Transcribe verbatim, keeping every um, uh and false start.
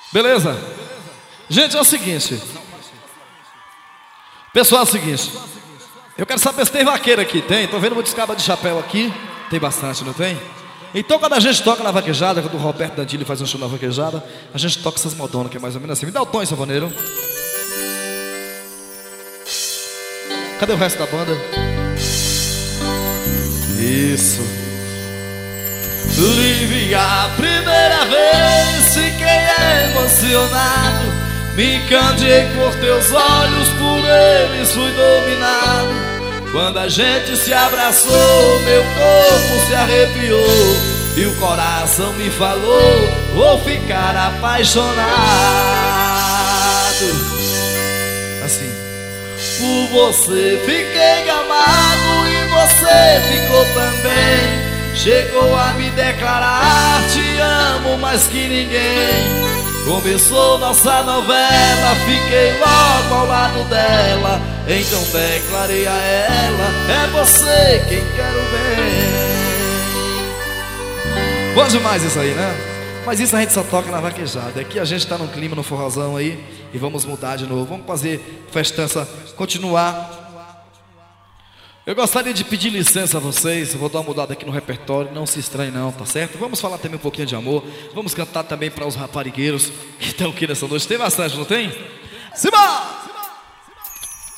Beleza? Gente, é o seguinte. Pessoal, é o seguinte. Eu quero saber se tem vaqueiro aqui. Tem? Tô vendo muitos cabas de chapéu aqui. Tem bastante, não tem? Então quando a gente toca na vaquejada, quando o Roberto Dandilli faz um show na vaquejada, a gente toca essas modonas que é mais ou menos assim. Me dá o tom, savoneiro. Cadê o resto da banda? Isso. Livre a primeira vez, fiquei emocionado. Me encantei por teus olhos, por eles fui dominado. Quando a gente se abraçou, meu corpo se arrepiou e o coração me falou, vou ficar apaixonado. Assim. Por você fiquei gamado e você ficou também. Chegou a me declarar, te amo mais que ninguém. Começou nossa novela, fiquei logo ao lado dela. Então declarei a ela, é você quem quero ver. Bom demais isso aí, né? Mas isso a gente só toca na vaquejada. Aqui a gente tá num clima, no forrozão aí. E vamos mudar de novo, vamos fazer festança, continuar. Eu gostaria de pedir licença a vocês. Eu vou dar uma mudada aqui no repertório. Não se estranhe não, tá certo? Vamos falar também um pouquinho de amor. Vamos cantar também para os raparigueiros que estão aqui nessa noite. Tem bastante, não tem? Simba!